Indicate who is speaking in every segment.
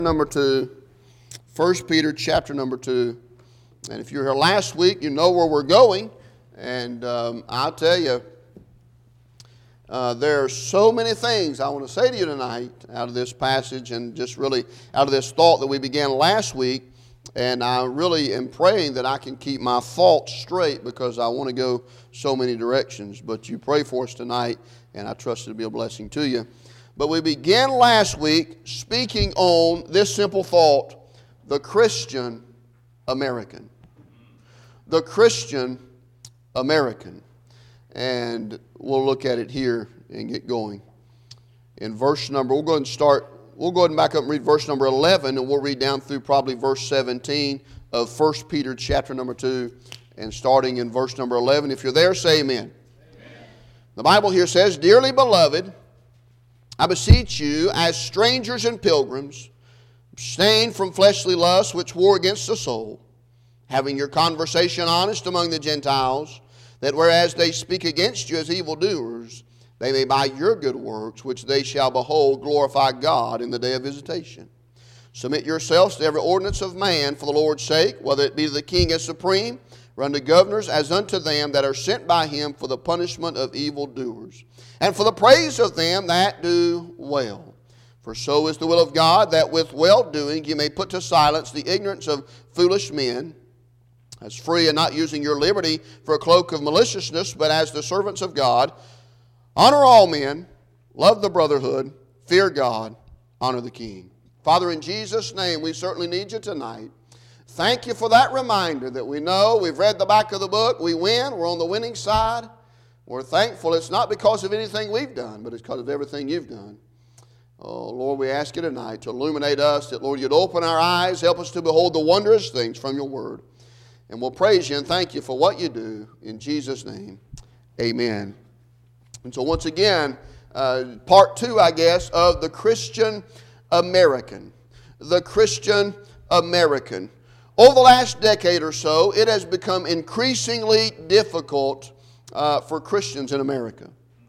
Speaker 1: Number 2, 1 Peter chapter number 2. And if you were here last week, you know where we're going. And I'll tell you, there are so many things I want to say to you tonight out of this passage and just really out of this thought that we began last week. And I really am praying that I can keep my thoughts straight because I want to go so many directions. But you pray for us tonight, and I trust it'll be a blessing to you. But we began last week speaking on this simple thought: the Christian American. The Christian American. And we'll look at it here and get going. In verse number, we'll go ahead and back up and read verse number 11, and we'll read down through probably verse 17 of 1 Peter chapter number 2, and starting in verse number 11. If you're there, say amen. Amen. The Bible here says, "Dearly beloved, I beseech you, as strangers and pilgrims, abstain from fleshly lusts which war against the soul, having your conversation honest among the Gentiles, that whereas they speak against you as evildoers, they may by your good works, which they shall behold, glorify God in the day of visitation. Submit yourselves to every ordinance of man for the Lord's sake, whether it be to the king as supreme, or unto governors as unto them that are sent by him for the punishment of evildoers, and for the praise of them that do well. For so is the will of God, that with well-doing you may put to silence the ignorance of foolish men, as free and not using your liberty for a cloak of maliciousness, but as the servants of God. Honor all men, love the brotherhood, fear God, honor the king." Father, in Jesus' name, we certainly need you tonight. Thank you for that reminder that we know we've read the back of the book, we win, we're on the winning side. We're thankful it's not because of anything we've done, but it's because of everything you've done. Oh, Lord, we ask you tonight to illuminate us, that, Lord, you'd open our eyes, help us to behold the wondrous things from your word. And we'll praise you and thank you for what you do. In Jesus' name, amen. And so once again, part 2, I guess, of the Christian American. The Christian American. Over the last decade or so, it has become increasingly difficult for Christians in America.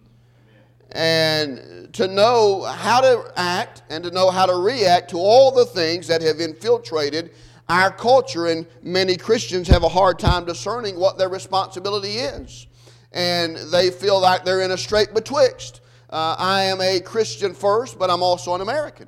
Speaker 1: And to know how to act and to know how to react to all the things that have infiltrated our culture, and many Christians have a hard time discerning what their responsibility is. And they feel like they're in a strait betwixt. I am a Christian first, but I'm also an American.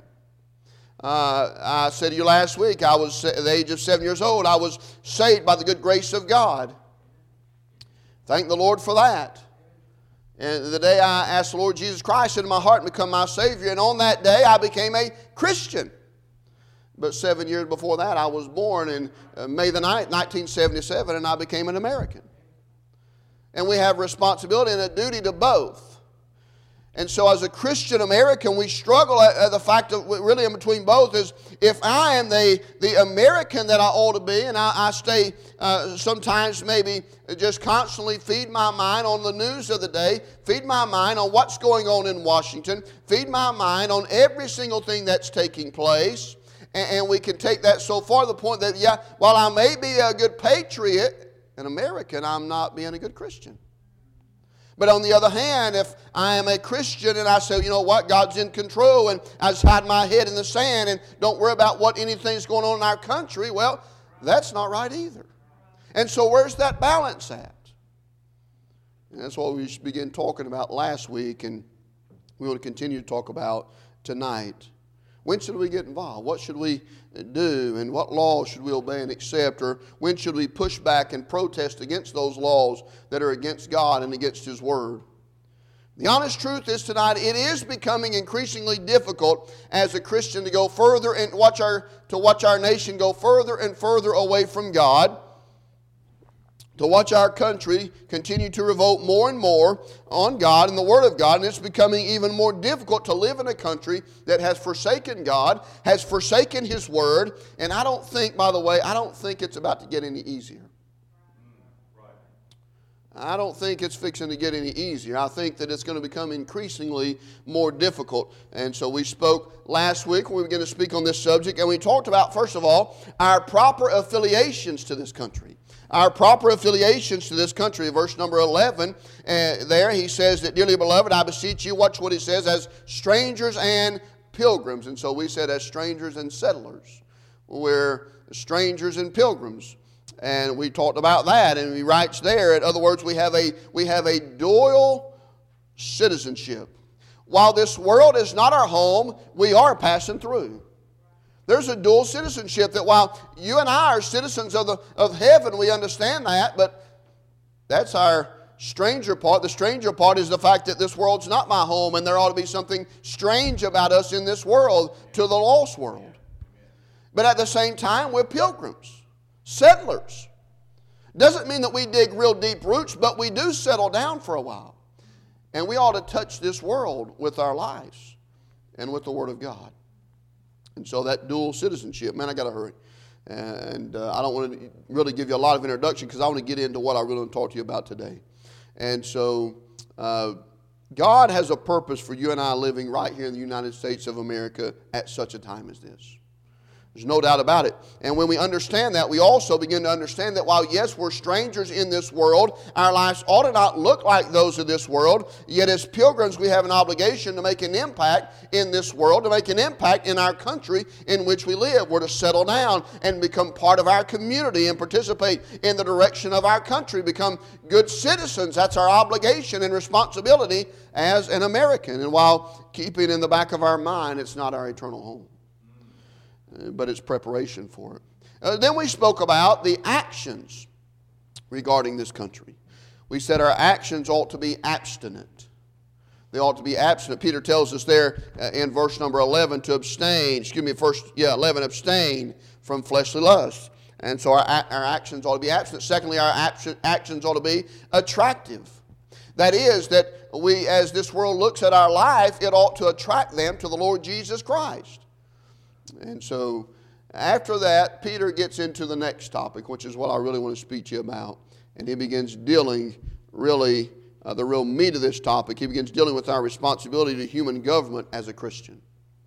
Speaker 1: I said to you last week, I was at the age of 7 years old. I was saved by the good grace of God. Thank the Lord for that. And the day I asked the Lord Jesus Christ into my heart and become my Savior, and on that day I became a Christian. But 7 years before that, I was born in May the 9th, 1977, and I became an American. And we have responsibility and a duty to both. And so as a Christian American, we struggle at the fact of really in between both is, if I am the American that I ought to be, and I stay sometimes maybe just constantly feed my mind on the news of the day, feed my mind on what's going on in Washington, feed my mind on every single thing that's taking place, and we can take that so far to the point that, yeah, while I may be a good patriot, an American, I'm not being a good Christian. But on the other hand, if I am a Christian and I say, you know what, God's in control, and I just hide my head in the sand and don't worry about what anything's going on in our country, well, that's not right either. And so where's that balance at? And that's what we began talking about last week, and we want to continue to talk about tonight. When should we get involved? What should we do? And what laws should we obey and accept? Or when should we push back and protest against those laws that are against God and against His Word? The honest truth is tonight, it is becoming increasingly difficult as a Christian to go further and watch our nation go further and further away from God, to watch our country continue to revolt more and more on God and the Word of God, and it's becoming even more difficult to live in a country that has forsaken God, has forsaken His Word, and I don't think, by the way, I don't think it's about to get any easier. I don't think it's fixing to get any easier. I think that it's going to become increasingly more difficult. And so we spoke last week when we began to speak on this subject, and we talked about, first of all, our proper affiliations to this country. Our proper affiliations to this country. Verse number 11, there he says that, "Dearly beloved, I beseech you," watch what he says, "as strangers and pilgrims. And so we said as strangers and settlers. We're strangers and pilgrims. And we talked about that, and he writes there, in other words, we have a dual citizenship. While this world is not our home, we are passing through. There's a dual citizenship that while you and I are citizens of heaven, we understand that, but that's our stranger part. The stranger part is the fact that this world's not my home, and there ought to be something strange about us in this world to the lost world. But at the same time, we're pilgrims, settlers. Doesn't mean that we dig real deep roots, but we do settle down for a while. And we ought to touch this world with our lives and with the Word of God. And so that dual citizenship, man, I got to hurry. And I don't want to really give you a lot of introduction because I want to get into what I really want to talk to you about today. And so God has a purpose for you and I living right here in the United States of America at such a time as this. There's no doubt about it. And when we understand that, we also begin to understand that while, yes, we're strangers in this world, our lives ought to not look like those of this world. Yet as pilgrims, we have an obligation to make an impact in this world, to make an impact in our country in which we live. We're to settle down and become part of our community and participate in the direction of our country, become good citizens. That's our obligation and responsibility as an American. And while keeping in the back of our mind, it's not our eternal home, but it's preparation for it. Then we spoke about the actions regarding this country. We said our actions ought to be abstinent. They ought to be abstinent. Peter tells us there in verse number 11 to abstain, 11, abstain from fleshly lusts. And so our actions ought to be abstinent. Secondly, our actions ought to be attractive. That is, that we, as this world looks at our life, it ought to attract them to the Lord Jesus Christ. And so after that, Peter gets into the next topic, which is what I really want to speak to you about. And he begins dealing really, the real meat of this topic, he begins dealing with our responsibility to human government as a Christian.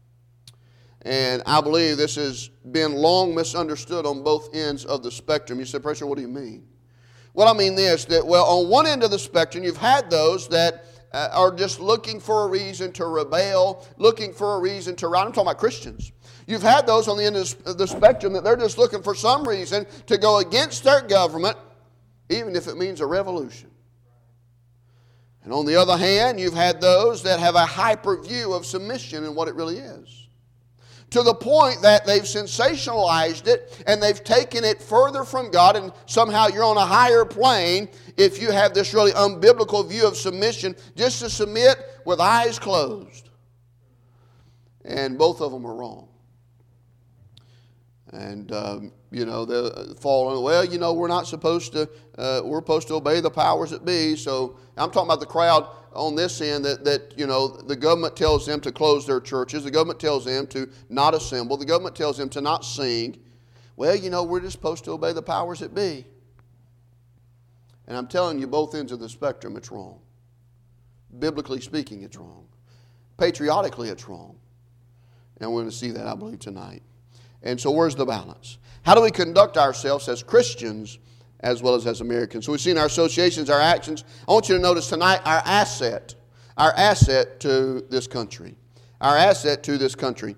Speaker 1: And I believe this has been long misunderstood on both ends of the spectrum. You say, Preacher, what do you mean? Well, I mean this, that, well, on one end of the spectrum, you've had those that are just looking for a reason to rebel, looking for a reason to run. I'm talking about Christians. You've had those on the end of the spectrum that they're just looking for some reason to go against their government, even if it means a revolution. And on the other hand, you've had those that have a hyper view of submission and what it really is, to the point that they've sensationalized it and they've taken it further from God, and somehow you're on a higher plane if you have this really unbiblical view of submission, just to submit with eyes closed. And both of them are wrong. And, they'll fall on, well, we're not supposed to, we're supposed to obey the powers that be. So I'm talking about the crowd on this end that the government tells them to close their churches. The government tells them to not assemble. The government tells them to not sing. Well, we're just supposed to obey the powers that be. And I'm telling you, both ends of the spectrum, it's wrong. Biblically speaking, it's wrong. Patriotically, it's wrong. And we're going to see that, I believe, tonight. And so where's the balance? How do we conduct ourselves as Christians as well as Americans? So we've seen our associations, our actions. I want you to notice tonight our asset to this country. Our asset to this country.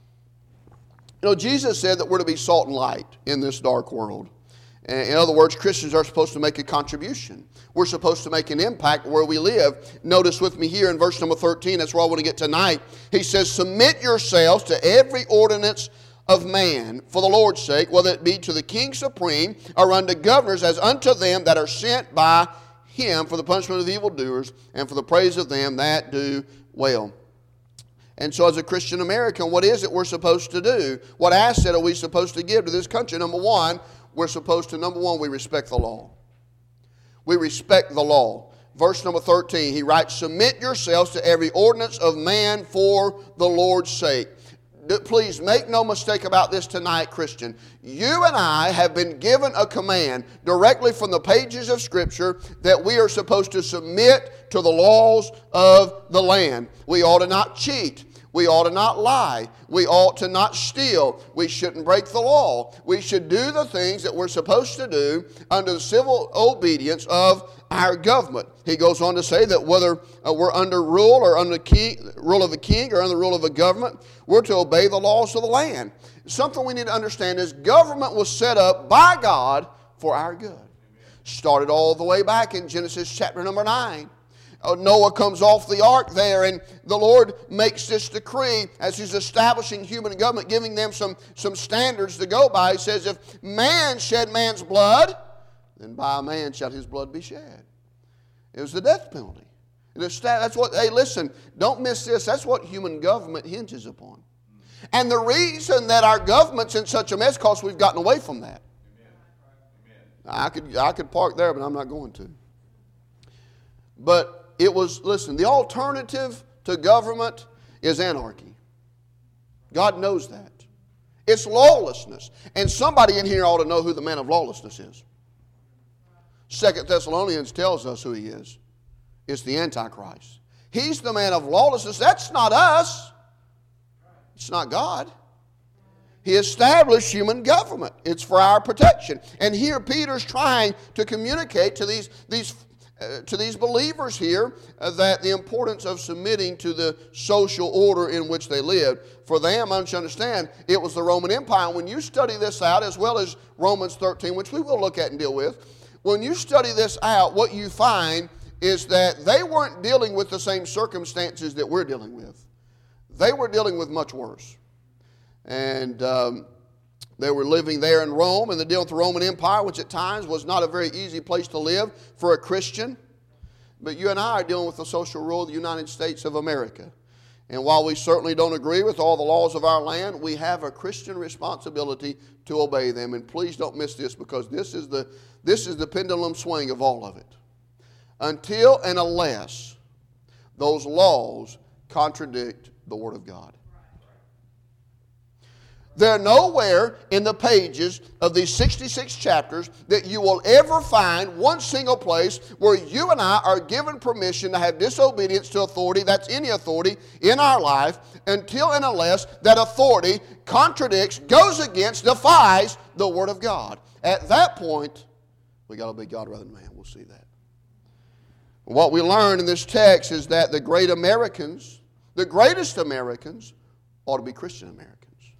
Speaker 1: Jesus said that we're to be salt and light in this dark world. In other words, Christians are supposed to make a contribution. We're supposed to make an impact where we live. Notice with me here in verse number 13, that's where I want to get tonight. He says, submit yourselves to every ordinance of man for the Lord's sake, whether it be to the king supreme or unto governors, as unto them that are sent by him for the punishment of evildoers and for the praise of them that do well. And so as a Christian American, what is it we're supposed to do? What asset are we supposed to give to this country? Number one, we respect the law. We respect the law. Verse number 13, he writes, submit yourselves to every ordinance of man for the Lord's sake. Please make no mistake about this tonight, Christian. You and I have been given a command directly from the pages of Scripture that we are supposed to submit to the laws of the land. We ought to not cheat. We ought to not lie. We ought to not steal. We shouldn't break the law. We should do the things that we're supposed to do under the civil obedience of our government. He goes on to say that whether we're under rule or under rule of a king or under the rule of a government, we're to obey the laws of the land. Something we need to understand is government was set up by God for our good. Started all the way back in Genesis chapter number 9. Noah comes off the ark there, and the Lord makes this decree as He's establishing human government, giving them some standards to go by. He says, if man shed man's blood, then by a man shall his blood be shed. It was the death penalty. That's what, hey, listen, don't miss this. That's what human government hinges upon. And the reason that our government's in such a mess is because we've gotten away from that. I could park there, but I'm not going to. But it was, listen, the alternative to government is anarchy. God knows that. It's lawlessness. And somebody in here ought to know who the man of lawlessness is. 2 Thessalonians tells us who he is. It's the Antichrist. He's the man of lawlessness. That's not us. It's not God. He established human government. It's for our protection. And here Peter's trying to communicate to these believers here that the importance of submitting to the social order in which they lived. For them, I understand, it was the Roman Empire. When you study this out, as well as Romans 13, which we will look at and deal with, when you study this out, what you find is that they weren't dealing with the same circumstances that we're dealing with. They were dealing with much worse. And they were living there in Rome, and they dealt with the Roman Empire, which at times was not a very easy place to live for a Christian. But you and I are dealing with the social rule of the United States of America. And while we certainly don't agree with all the laws of our land, we have a Christian responsibility to obey them. And please don't miss this, because this is the pendulum swing of all of it. Until and unless those laws contradict the Word of God. They're nowhere in the pages of these 66 chapters that you will ever find one single place where you and I are given permission to have disobedience to authority, that's any authority in our life, until and unless that authority contradicts, goes against, defies the Word of God. At that point, we got to obey God rather than man. We'll see that. What we learn in this text is that the greatest Americans, ought to be Christian Americans.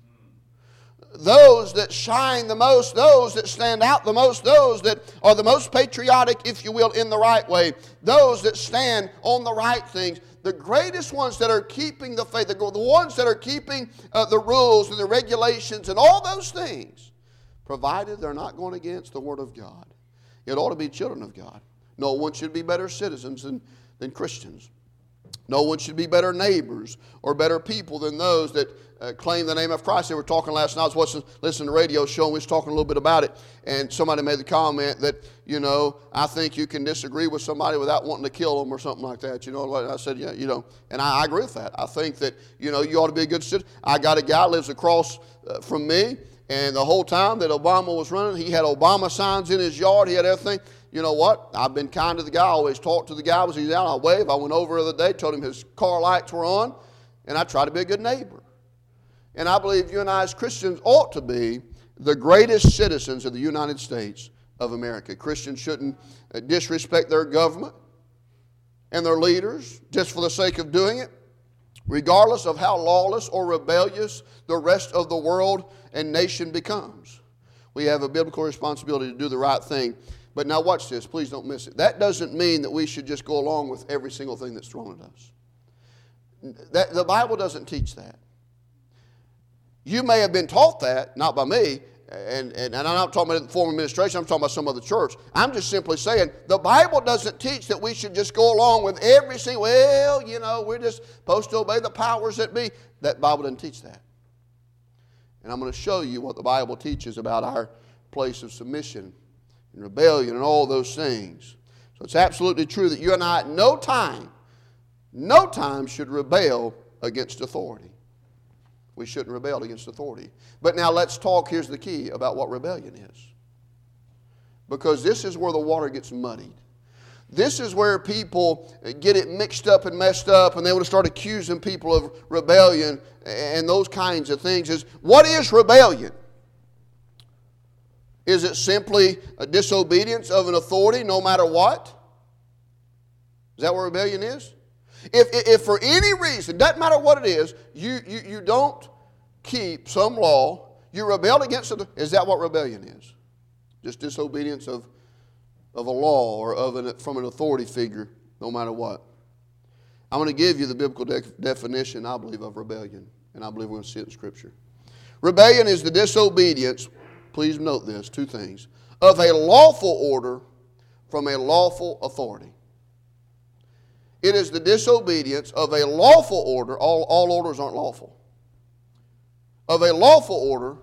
Speaker 1: Those that shine the most, those that stand out the most, those that are the most patriotic, if you will, in the right way, those that stand on the right things, the greatest ones that are keeping the faith, the ones that are keeping the rules and the regulations and all those things, provided they're not going against the Word of God. It ought to be children of God. No one should be better citizens than Christians. No one should be better neighbors or better people than those that claim the name of Christ. They were talking last night. I was listening to the radio show, and we was talking a little bit about it. And somebody made the comment that, I think you can disagree with somebody without wanting to kill them or something like that. I said, yeah, and I agree with that. I think that, you ought to be a good citizen. I got a guy who lives across from me, and the whole time that Obama was running, he had Obama signs in his yard. He had everything. You know what? I've been kind to the guy. I always talk to the guy. He's out, I wave. I went over the other day, told him his car lights were on, and I try to be a good neighbor. And I believe you and I as Christians ought to be the greatest citizens of the United States of America. Christians shouldn't disrespect their government and their leaders just for the sake of doing it, regardless of how lawless or rebellious the rest of the world and nation becomes. We have a biblical responsibility to do the right thing. But now watch this. Please don't miss it. That doesn't mean that we should just go along with every single thing that's thrown at us. The Bible doesn't teach that. You may have been taught that, not by me, and I'm not talking about the former administration, I'm talking about some other church. I'm just simply saying the Bible doesn't teach that we should just go along with every single, we're just supposed to obey the powers that be. That Bible doesn't teach that. And I'm going to show you what the Bible teaches about our place of submission and rebellion and all those things. So it's absolutely true that you and I at no time should rebel against authority. We shouldn't rebel against authority. But now let's talk, here's the key, about what rebellion is. Because this is where the water gets muddied. This is where people get it mixed up and messed up, and they want to start accusing people of rebellion and those kinds of things. What is rebellion? Is it simply a disobedience of an authority no matter what? Is that what rebellion is? If for any reason, doesn't matter what it is, you don't keep some law, you rebel against it, is that what rebellion is? Just disobedience of a law or from an authority figure, no matter what. I'm going to give you the biblical definition, I believe, of rebellion, and I believe we're going to see it in Scripture. Rebellion is the disobedience, please note this, two things, of a lawful order from a lawful authority. It is the disobedience of a lawful order, all orders aren't lawful, of a lawful order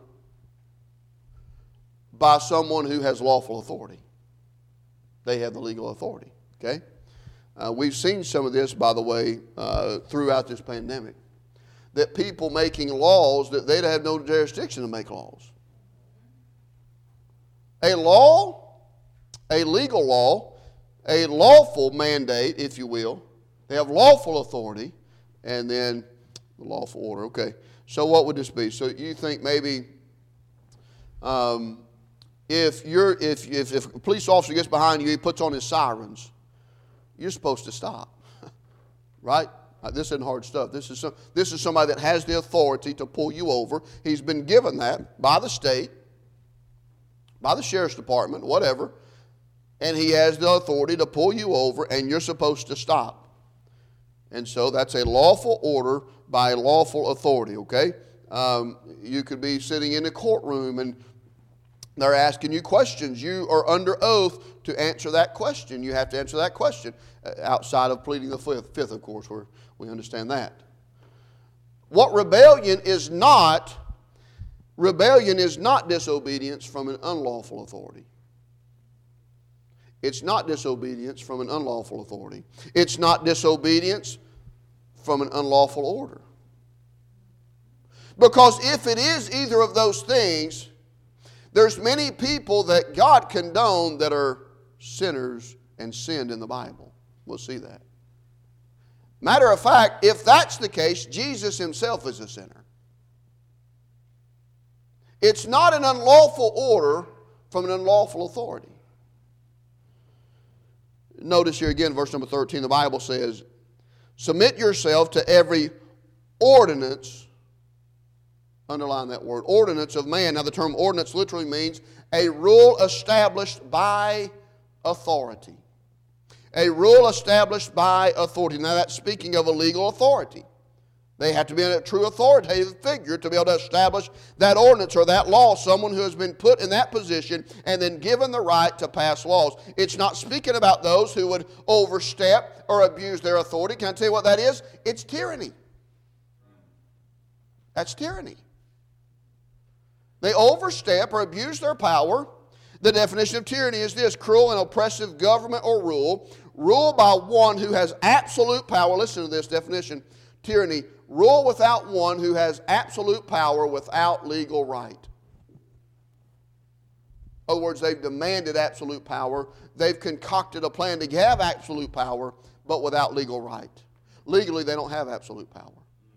Speaker 1: by someone who has lawful authority. They have the legal authority, okay? We've seen some of this, by the way, throughout this pandemic, that people making laws that they'd have no jurisdiction to make laws. A law, a legal law, a lawful mandate, if you will. They have lawful authority, and then the lawful order. Okay, so what would this be? So you think maybe if a police officer gets behind you, he puts on his sirens, you're supposed to stop, right? This isn't hard stuff. This is somebody that has the authority to pull you over. He's been given that by the state, by the sheriff's department, whatever, and he has the authority to pull you over, and you're supposed to stop. And so that's a lawful order by a lawful authority, okay? You could be sitting in a courtroom and they're asking you questions. You are under oath to answer that question. You have to answer that question outside of pleading the fifth, of course, where we understand that. What rebellion is not disobedience from an unlawful authority. It's not disobedience from an unlawful authority. It's not disobedience from an unlawful order. Because if it is either of those things, there's many people that God condoned that are sinners and sinned in the Bible. We'll see that. Matter of fact, if that's the case, Jesus himself is a sinner. It's not an unlawful order from an unlawful authority. Notice here again, verse number 13, the Bible says, submit yourself to every ordinance, underline that word, ordinance of man. Now the term ordinance literally means a rule established by authority. A rule established by authority. Now that's speaking of a legal authority. They have to be a true authoritative figure to be able to establish that ordinance or that law, someone who has been put in that position and then given the right to pass laws. It's not speaking about those who would overstep or abuse their authority. Can I tell you what that is? It's tyranny. That's tyranny. They overstep or abuse their power. The definition of tyranny is this: cruel and oppressive government or rule, ruled by one who has absolute power. Listen to this definition. Tyranny, rule without one who has absolute power without legal right. In other words, they've demanded absolute power. They've concocted a plan to have absolute power, but without legal right. Legally, they don't have absolute power.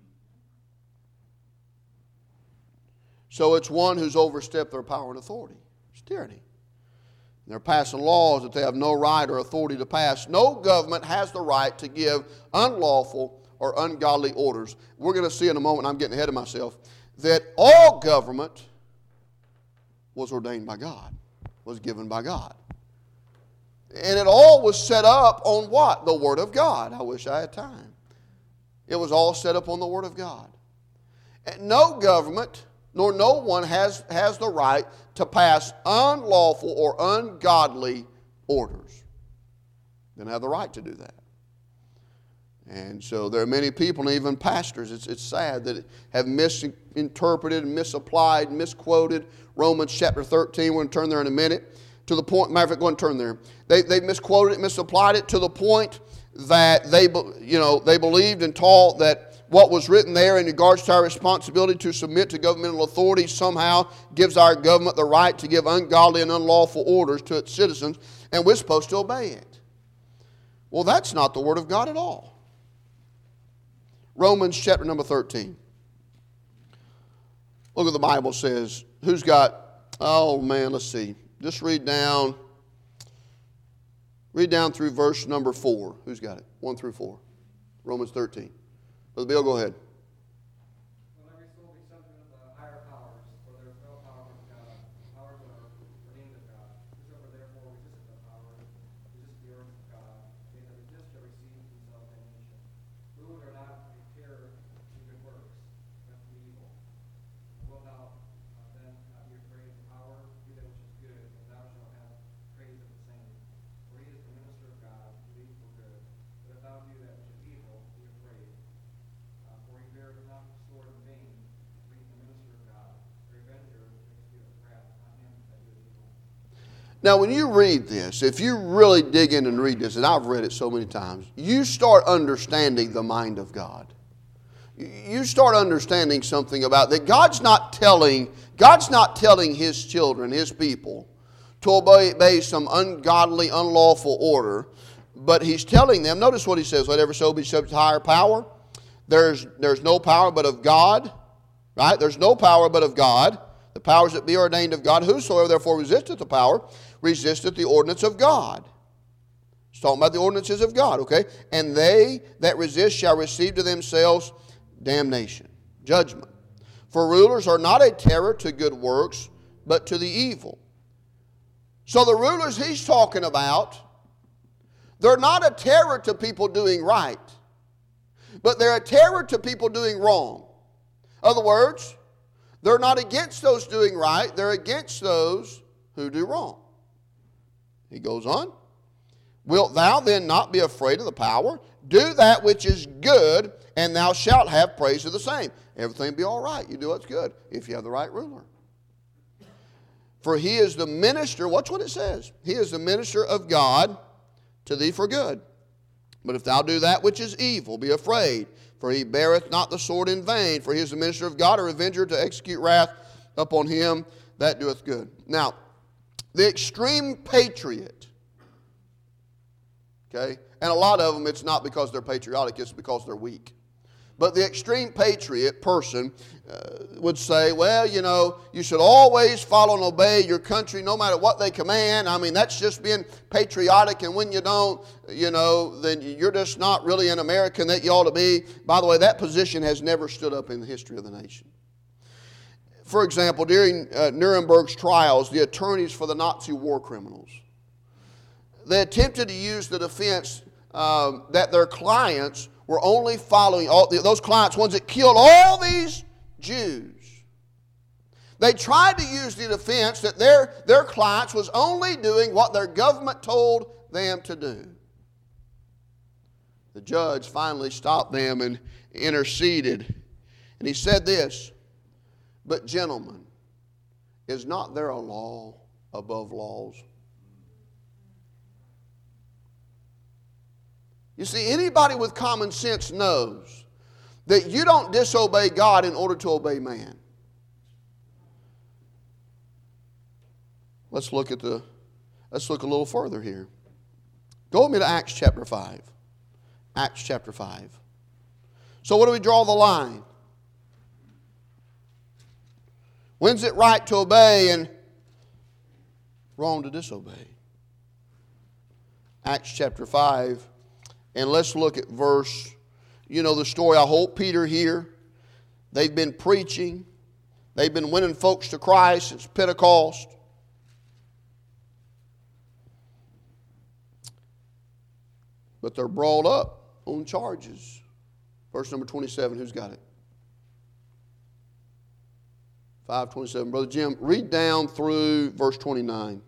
Speaker 1: So it's one who's overstepped their power and authority. It's tyranny. They're passing laws that they have no right or authority to pass. No government has the right to give unlawful or ungodly orders. We're going to see in a moment, I'm getting ahead of myself, that all government was ordained by God, was given by God. And it all was set up on what? The Word of God. I wish I had time. It was all set up on the Word of God. And no government, nor no one has the right to pass unlawful or ungodly orders. They don't have the right to do that. And so there are many people, and even pastors, it's sad, that have misinterpreted, misapplied, misquoted Romans chapter 13. We're going to turn there in a minute. To the point, matter of fact, go and turn there. They misquoted it, misapplied it to the point that they believed and taught that what was written there in regards to our responsibility to submit to governmental authority somehow gives our government the right to give ungodly and unlawful orders to its citizens, and we're supposed to obey it. Well, that's not the Word of God at all. Romans chapter number 13. Look what the Bible says. Who's got, oh man, let's see. Just read down through verse number 4. Who's got it? 1 through 4. Romans 13. Brother Bill, go ahead. Now, when you read this, if you really dig in and read this, and I've read it so many times, you start understanding the mind of God. You start understanding something about that God's not telling His children, His people, to obey some ungodly, unlawful order, but He's telling them, notice what He says, let every soul be subject to higher power. There's no power but of God, right? There's no power but of God. The powers that be ordained of God. Whosoever therefore resisteth the power, resisteth the ordinance of God. It's talking about the ordinances of God, okay? And they that resist shall receive to themselves damnation, judgment. For rulers are not a terror to good works, but to the evil. So the rulers he's talking about, they're not a terror to people doing right, but they're a terror to people doing wrong. In other words, they're not against those doing right, they're against those who do wrong. He goes on. Wilt thou then not be afraid of the power? Do that which is good, and thou shalt have praise of the same. Everything be all right. You do what's good if you have the right ruler. For he is the minister, watch what it says. He is the minister of God to thee for good. But if thou do that which is evil, be afraid. For he beareth not the sword in vain. For he is the minister of God, a revenger to execute wrath upon him that doeth good. Now, the extreme patriot, okay, and a lot of them it's not because they're patriotic, it's because they're weak. But the extreme patriot person would say, well, you know, you should always follow and obey your country no matter what they command. I mean, that's just being patriotic, and when you don't, you know, then you're just not really an American that you ought to be. By the way, that position has never stood up in the history of the nation. For example, during Nuremberg's trials, the attorneys for the Nazi war criminals, they attempted to use the defense that their clients were only following, those clients, ones that killed all these Jews. They tried to use the defense that their clients was only doing what their government told them to do. The judge finally stopped them and interceded. And he said this, but gentlemen, is not there a law above laws? You see, anybody with common sense knows that you don't disobey God in order to obey man. Let's look a little further here. Go with me to Acts chapter 5. Acts chapter 5. So where do we draw the line? When's it right to obey and wrong to disobey? Acts chapter 5. And let's look at verse, you know the story. I hope Peter here. They've been preaching. They've been winning folks to Christ since Pentecost. But they're brought up on charges. Verse number 27, who's got it? 5:27. Brother Jim, read down through verse 29.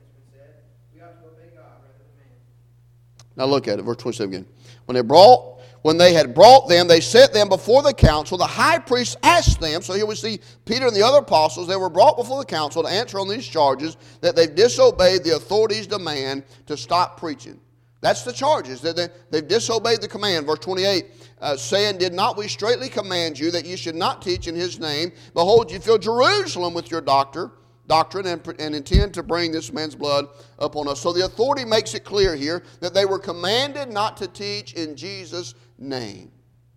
Speaker 1: Now look at it, verse 27 again. When they brought when they had brought them, they set them before the council. The high priest asked them, so here we see Peter and the other apostles, they were brought before the council to answer on these charges that they've disobeyed the authorities' demand to stop preaching. That's the charges, that they've disobeyed the command. Verse 28, saying, did not we straitly command you that you should not teach in his name? Behold, you fill Jerusalem with your doctrine and intend to bring this man's blood upon us. So the authority makes it clear here that they were commanded not to teach in Jesus' name.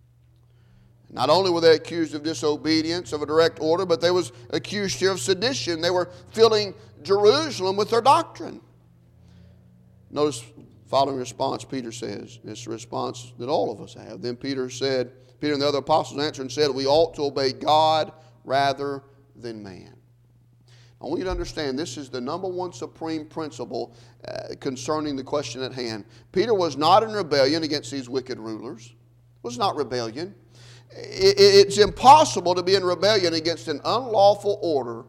Speaker 1: Not only were they accused of disobedience of a direct order, but they was accused here of sedition. They were filling Jerusalem with their doctrine. Notice following response, Peter says, it's a response that all of us have. Then Peter and the other apostles answered and said, we ought to obey God rather than man. I want you to understand this is the number one supreme principle concerning the question at hand. Peter was not in rebellion against these wicked rulers. It was not rebellion. It's impossible to be in rebellion against an unlawful order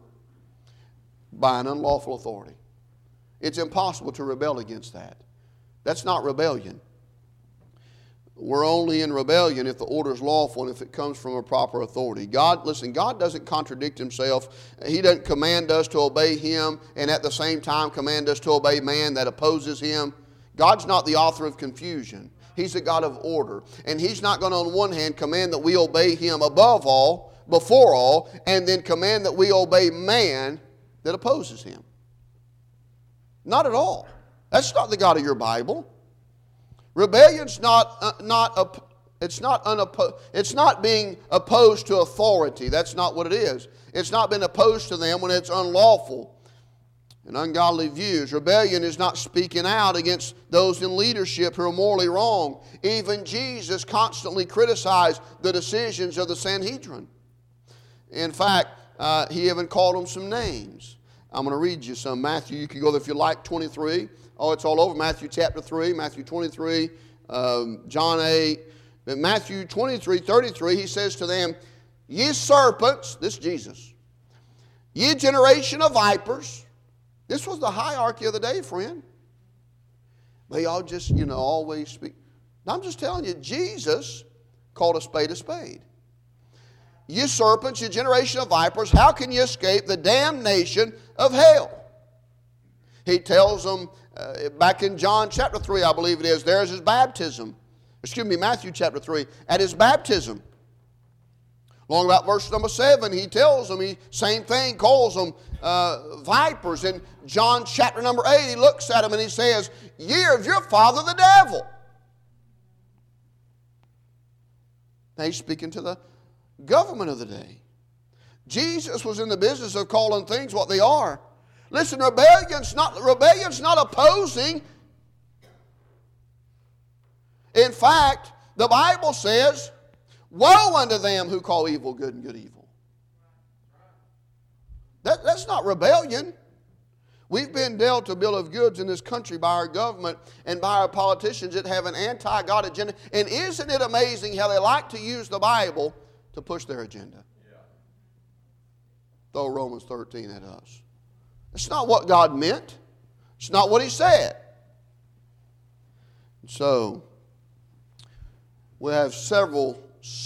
Speaker 1: by an unlawful authority. It's impossible to rebel against that. That's not rebellion. We're only in rebellion if the order is lawful and if it comes from a proper authority. God doesn't contradict himself. He doesn't command us to obey him and at the same time command us to obey man that opposes him. God's not the author of confusion. He's a God of order. And he's not going to, on one hand, command that we obey him above all, before all, and then command that we obey man that opposes him. Not at all. That's not the God of your Bible. Rebellion's it's not being opposed to authority. That's not what it is. It's not being opposed to them when it's unlawful and ungodly views. Rebellion is not speaking out against those in leadership who are morally wrong. Even Jesus constantly criticized the decisions of the Sanhedrin. In fact, he even called them some names. I'm going to read you some. Matthew, you can go there if you like, 23. Oh, it's all over. Matthew chapter 3, Matthew 23, John 8. But Matthew 23, 33, he says to them, ye serpents, this is Jesus, ye generation of vipers. This was the hierarchy of the day, friend. They all just, always speak. I'm just telling you, Jesus called a spade a spade. Ye serpents, ye generation of vipers, how can you escape the damnation of hell? He tells them, back in John chapter 3, I believe it is, there's his baptism. Matthew chapter 3, at his baptism. Along about verse number 7, he tells them, same thing, calls them vipers. In John chapter number 8, he looks at them and he says, ye are of your father the devil. Now he's speaking to the government of the day. Jesus was in the business of calling things what they are. Listen, rebellion's not opposing. In fact, the Bible says, woe unto them who call evil good and good evil. That's not rebellion. We've been dealt a bill of goods in this country by our government and by our politicians that have an anti-God agenda. And isn't it amazing how they like to use the Bible to push their agenda? Yeah. Throw Romans 13 at us. It's not what God meant. It's not what he said. So, we have several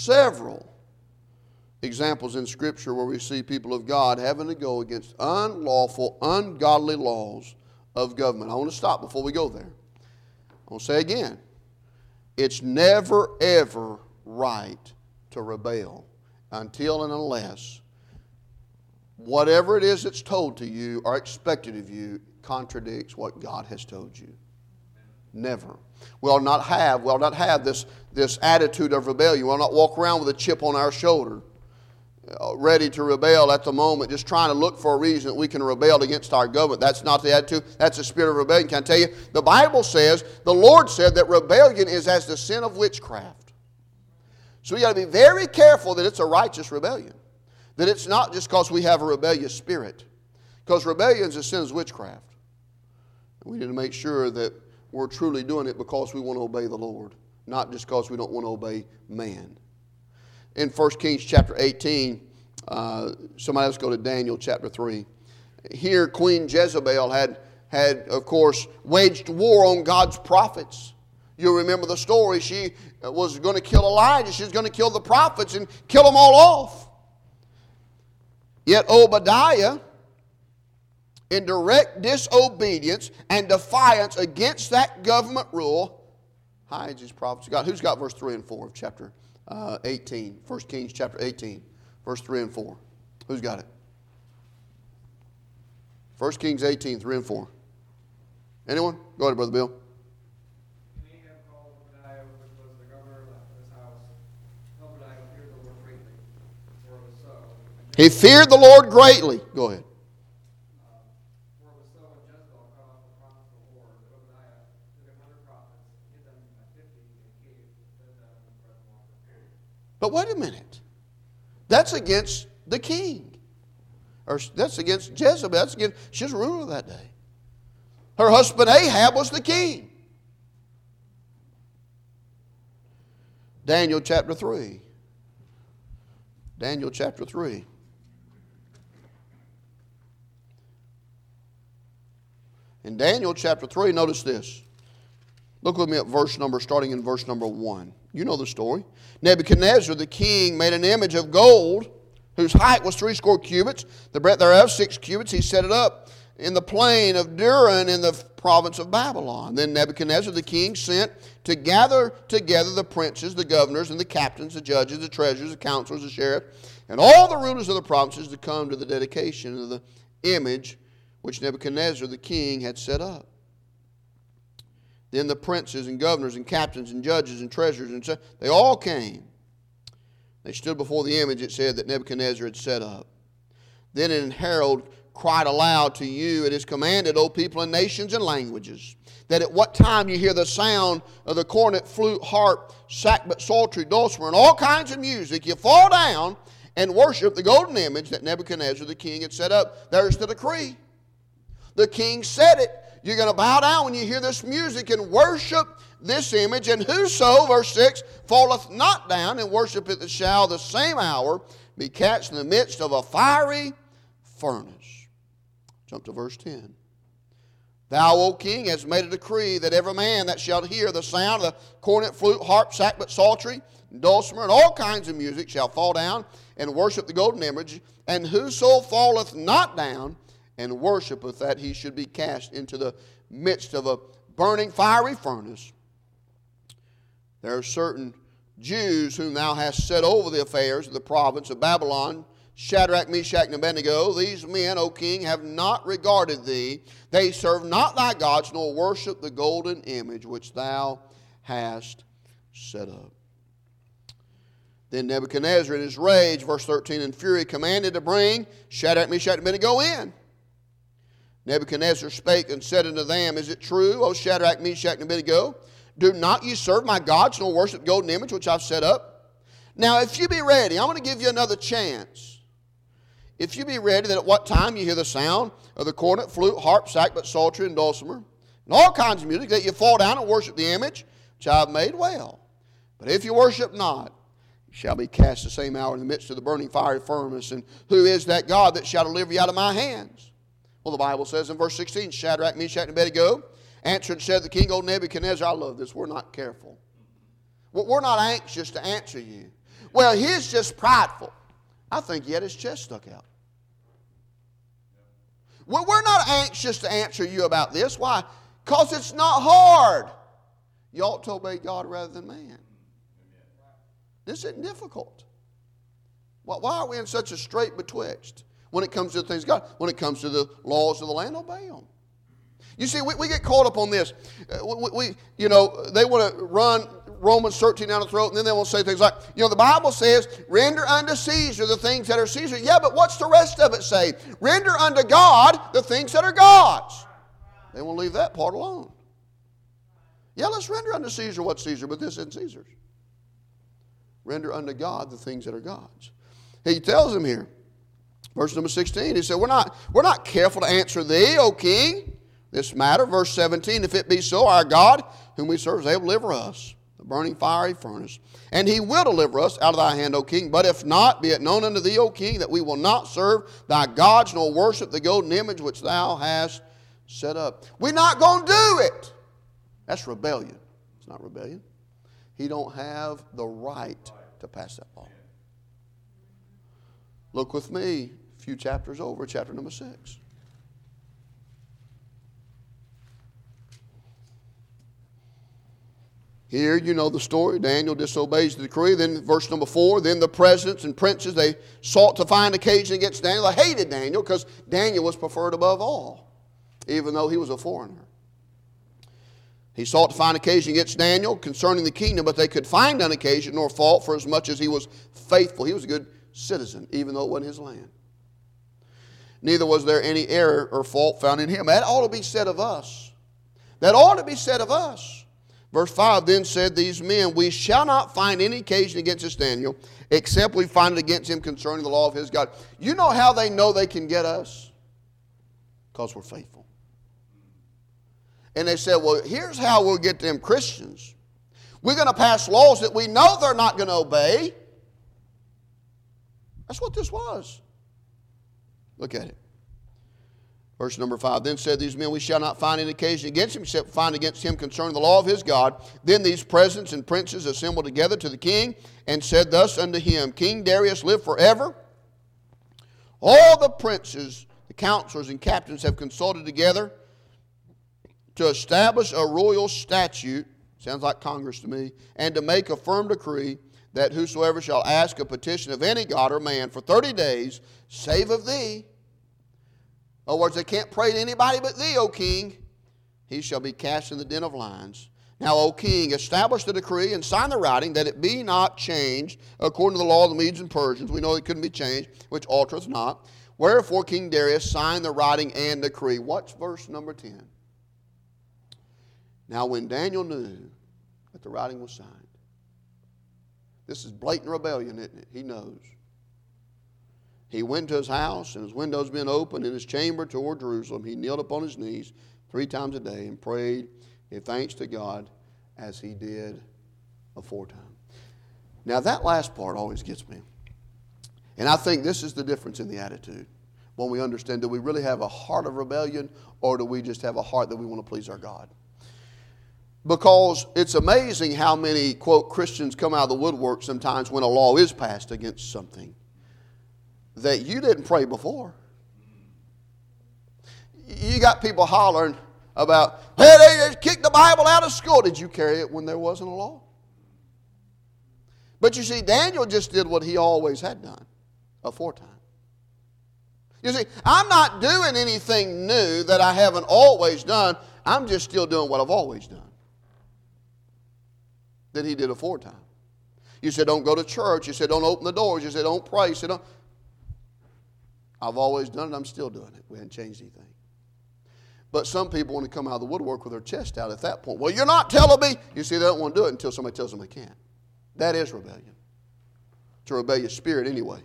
Speaker 1: examples in Scripture where we see people of God having to go against unlawful, ungodly laws of government. I want to stop before we go there. I want to say again, it's never, ever right to rebel until and unless whatever it is that's told to you or expected of you contradicts what God has told you. Never. We'll not have this attitude of rebellion. We'll not walk around with a chip on our shoulder, ready to rebel at the moment, just trying to look for a reason that we can rebel against our government. That's not the attitude. That's the spirit of rebellion. Can I tell you? The Bible says, the Lord said that rebellion is as the sin of witchcraft. So we got to be very careful that it's a righteous rebellion. That it's not just because we have a rebellious spirit. Because rebellion is a sin of witchcraft. We need to make sure that we're truly doing it because we want to obey the Lord, not just because we don't want to obey man. In 1 Kings chapter 18, somebody else go to Daniel chapter 3. Here Queen Jezebel had of course, waged war on God's prophets. You remember the story. She was going to kill Elijah. She was going to kill the prophets and kill them all off. Yet Obadiah, in direct disobedience and defiance against that government rule, hides his prophets of God. Who's got verse 3 and 4 of chapter 18? 1 Kings chapter 18, verse 3 and 4. Who's got it? 1 Kings 18, 3 and 4. Anyone? Go ahead, Brother Bill. He feared the Lord greatly. Go ahead. But wait a minute. That's against the king. Or that's against Jezebel. That's against, she's ruler that day. Her husband Ahab was the king. Daniel chapter 3. Daniel chapter 3. In Daniel chapter 3, notice this. Look with me at starting in verse number 1. You know the story. Nebuchadnezzar the king made an image of gold, whose height was 60 cubits, the breadth thereof 6 cubits. He set it up in the plain of Duran in the province of Babylon. Then Nebuchadnezzar the king sent to gather together the princes, the governors, and the captains, the judges, the treasurers, the counselors, the sheriff, and all the rulers of the provinces to come to the dedication of the image which Nebuchadnezzar the king had set up. Then the princes and governors and captains and judges and treasurers, and they all came. They stood before the image, it said, that Nebuchadnezzar had set up. Then an herald cried aloud to you, it is commanded, O people and nations and languages, that at what time you hear the sound of the cornet, flute, harp, sackbut, psaltery, dulcimer, and all kinds of music, you fall down and worship the golden image that Nebuchadnezzar the king had set up. There's the decree. The king said it. You're going to bow down when you hear this music and worship this image. And whoso, verse 6, falleth not down and worshipeth it shall the same hour be cast in the midst of a fiery furnace. Jump to verse 10. Thou, O king, hast made a decree that every man that shall hear the sound of the cornet, flute, harp, sackbut, psaltery, dulcimer, and all kinds of music shall fall down and worship the golden image. And whoso falleth not down and worshipeth, that he should be cast into the midst of a burning fiery furnace. There are certain Jews whom thou hast set over the affairs of the province of Babylon, Shadrach, Meshach, and Abednego. These men, O king, have not regarded thee. They serve not thy gods, nor worship the golden image which thou hast set up. Then Nebuchadnezzar in his rage, verse 13, in fury, commanded to bring Shadrach, Meshach, and Abednego in. Nebuchadnezzar spake and said unto them, Is it true, O Shadrach, Meshach, and Abednego? Do not ye serve my gods, nor worship the golden image which I've set up? Now, if you be ready, I'm going to give you another chance. If you be ready, that at what time you hear the sound of the cornet, flute, harp, sackbut, psaltery, and dulcimer, and all kinds of music, that you fall down and worship the image which I have made, well. But if you worship not, you shall be cast the same hour in the midst of the burning fiery furnace. And who is that God that shall deliver you out of my hands? Well, the Bible says in verse 16, Shadrach, Meshach, and Abednego answered and said to the king, O Nebuchadnezzar, I love this. We're not careful. We're not anxious to answer you. Well, he's just prideful. I think he had his chest stuck out. Well, we're not anxious to answer you about this. Why? Because it's not hard. You ought to obey God rather than man. This isn't difficult. Why are we in such a strait betwixt? When it comes to the things of God, when it comes to the laws of the land, obey them. You see, we get caught up on this. They want to run Romans 13 down the throat, and then they will say things like, the Bible says, render unto Caesar the things that are Caesar. Yeah, but what's the rest of it say? Render unto God the things that are God's. They won't leave that part alone. Yeah, let's render unto Caesar what's Caesar, but this isn't Caesar's. Render unto God the things that are God's. He tells them here, verse number 16, he said, we're not careful to answer thee, O king, this matter. Verse 17, if it be so, our God, whom we serve, is able to deliver us, the burning fiery furnace. And he will deliver us out of thy hand, O king. But if not, be it known unto thee, O king, that we will not serve thy gods, nor worship the golden image which thou hast set up. We're not going to do it. That's rebellion. It's not rebellion. He don't have the right to pass that law. Look with me a few chapters over, chapter number 6. Here, you know the story. Daniel disobeys the decree. Then verse number 4, then the presidents and princes, they sought to find occasion against Daniel. They hated Daniel because Daniel was preferred above all, even though he was a foreigner. He sought to find occasion against Daniel concerning the kingdom, but they could find none occasion nor fault, for as much as he was faithful. He was a good citizen, even though it wasn't his land. Neither was there any error or fault found in him. That ought to be said of us. That ought to be said of us. Verse 5, then said these men, we shall not find any occasion against this Daniel, except we find it against him concerning the law of his God. You know how they know they can get us? Because we're faithful. And they said, well, here's how we'll get them Christians. We're going to pass laws that we know they're not going to obey. That's what this was. Look at it. Verse number 5, then said these men, we shall not find any occasion against him, except find against him concerning the law of his God. Then these presidents and princes assembled together to the king, and said thus unto him, King Darius, live forever. All the princes, the counselors and captains have consulted together to establish a royal statute, sounds like Congress to me, and to make a firm decree that whosoever shall ask a petition of any god or man for 30 days, save of thee. In other words, they can't pray to anybody but thee, O king. He shall be cast in the den of lions. Now, O king, establish the decree and sign the writing that it be not changed according to the law of the Medes and Persians. We know it couldn't be changed, which altereth not. Wherefore King Darius signed the writing and decree. Watch verse number 10. Now, when Daniel knew that the writing was signed, this is blatant rebellion, isn't it? He knows. He went to his house, and his windows being opened in his chamber toward Jerusalem, he kneeled upon his knees 3 times a day and prayed, gave thanks to God as he did aforetime. Now that last part always gets me. And I think this is the difference in the attitude. When we understand, do we really have a heart of rebellion, or do we just have a heart that we want to please our God? Because it's amazing how many, quote, Christians come out of the woodwork sometimes when a law is passed against something that you didn't pray before. You got people hollering about, hey, they just kicked the Bible out of school. Did you carry it when there wasn't a law? But you see, Daniel just did what he always had done aforetime. You see, I'm not doing anything new that I haven't always done. I'm just still doing what I've always done that he did aforetime. You said don't go to church. You said don't open the doors. You said don't pray. You said don't. I've always done it. I'm still doing it. We haven't changed anything. But some people want to come out of the woodwork with their chest out at that point. Well, you're not telling me. You see, they don't want to do it until somebody tells them they can't. That is rebellion. It's a rebellious spirit anyway.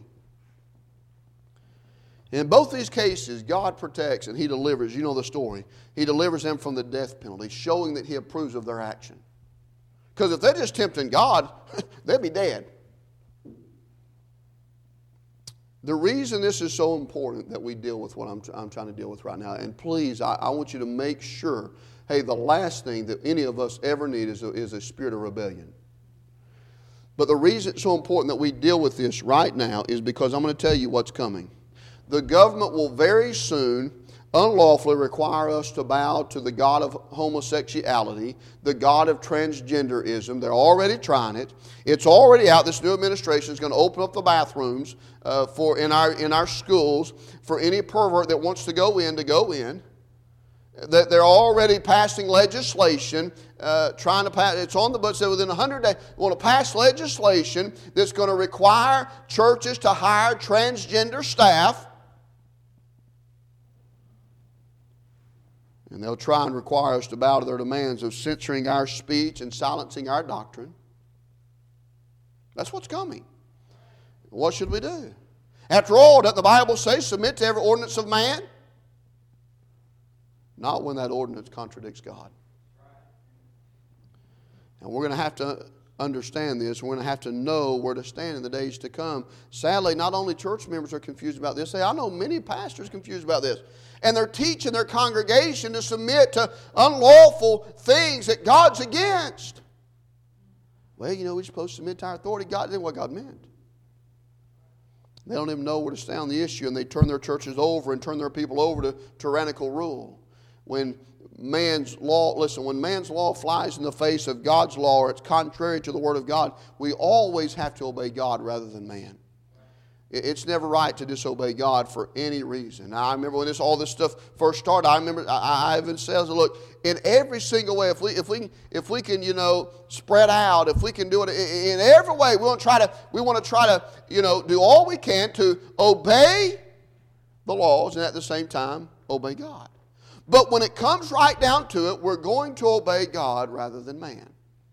Speaker 1: In both these cases, God protects and he delivers. You know the story. He delivers them from the death penalty, showing that he approves of their action. Because if they're just tempting God, they'd be dead. The reason this is so important that we deal with what I'm trying to deal with right now, and please, I want you to make sure, hey, the last thing that any of us ever need is a spirit of rebellion. But the reason it's so important that we deal with this right now is because I'm going to tell you what's coming. The government will very soon unlawfully require us to bow to the god of homosexuality, the god of transgenderism. They're already trying it. It's already out. This new administration is going to open up the bathrooms in our schools for any pervert that wants to go in. That they're already passing legislation, trying to pass. It's on the books that within 100 days, we want to pass legislation that's going to require churches to hire transgender staff. And they'll try and require us to bow to their demands of censoring our speech and silencing our doctrine. That's what's coming. What should we do? After all, doesn't the Bible say, submit to every ordinance of man? Not when that ordinance contradicts God. And we're going to have to understand this. We're going to have to know where to stand in the days to come. Sadly, not only church members are confused about this. I know many pastors confused about this. And they're teaching their congregation to submit to unlawful things that God's against. Well, we're supposed to submit to our authority. God didn't what God meant. They don't even know where to stand on the issue, and they turn their churches over and turn their people over to tyrannical rule. When man's law flies in the face of God's law, or it's contrary to the Word of God, we always have to obey God rather than man. It's never right to disobey God for any reason. Now, I remember when all this stuff first started. I remember I even said, "Look, in every single way, if we can, spread out, if we can do it in every way, we want to try to, do all we can to obey the laws and at the same time obey God. But when it comes right down to it, we're going to obey God rather than man."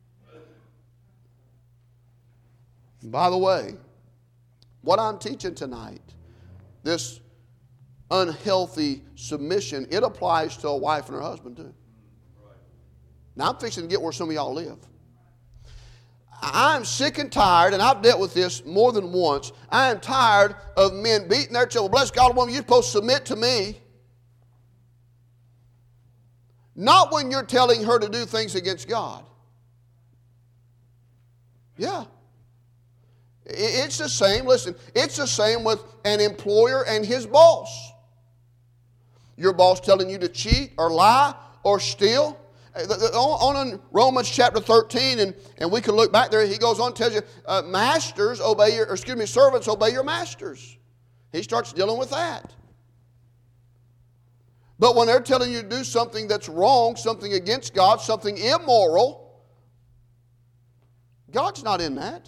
Speaker 1: And by the way, what I'm teaching tonight, this unhealthy submission, it applies to a wife and her husband too. Now I'm fixing to get where some of y'all live. I'm sick and tired, and I've dealt with this more than once. I am tired of men beating their children. Bless God, woman, you're supposed to submit to me. Not when you're telling her to do things against God. Yeah. It's the same, listen, it's the same with an employer and his boss. Your boss telling you to cheat or lie or steal. On Romans chapter 13, and we can look back there, he goes on and tells you, servants obey your masters. He starts dealing with that. But when they're telling you to do something that's wrong, something against God, something immoral, God's not in that.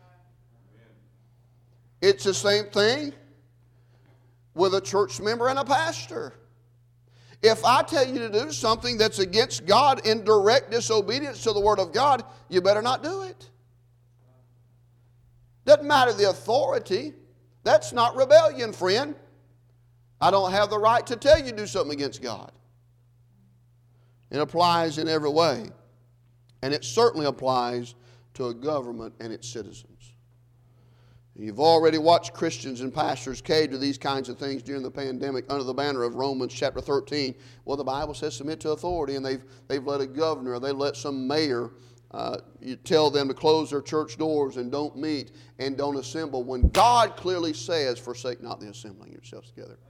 Speaker 1: It's the same thing with a church member and a pastor. If I tell you to do something that's against God in direct disobedience to the Word of God, you better not do it. Doesn't matter the authority. That's not rebellion, friend. I don't have the right to tell you to do something against God. It applies in every way. And it certainly applies to a government and its citizens. You've already watched Christians and pastors cave to these kinds of things during the pandemic under the banner of Romans chapter 13. Well, the Bible says submit to authority, and they've let a governor or they let some mayor you tell them to close their church doors and don't meet and don't assemble when God clearly says, forsake not the assembling yourselves together.